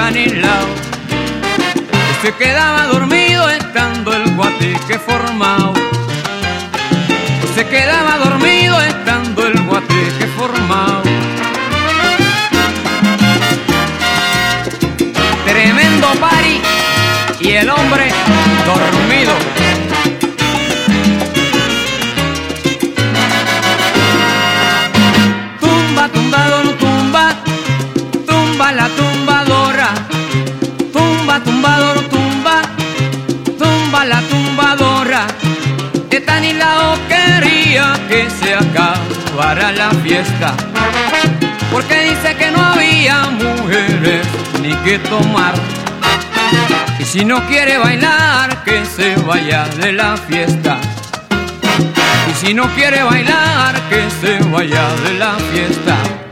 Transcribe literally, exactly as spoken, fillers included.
Estanislao, que se quedaba dormido estando el guateque formado. Se quedaba dormido estando el guateque formado. Tremendo party y el hombre dormido. Tumba, tumbador, tumba, tumba la tumbadora. Tumba, tumbador, tumba, tumba la tumbadora. Estanislao quería que se acabara la fiesta, porque dice que no había mujeres ni que tomar. Y si no quiere bailar, que se vaya de la fiesta. Y si no quiere bailar, que se vaya de la fiesta.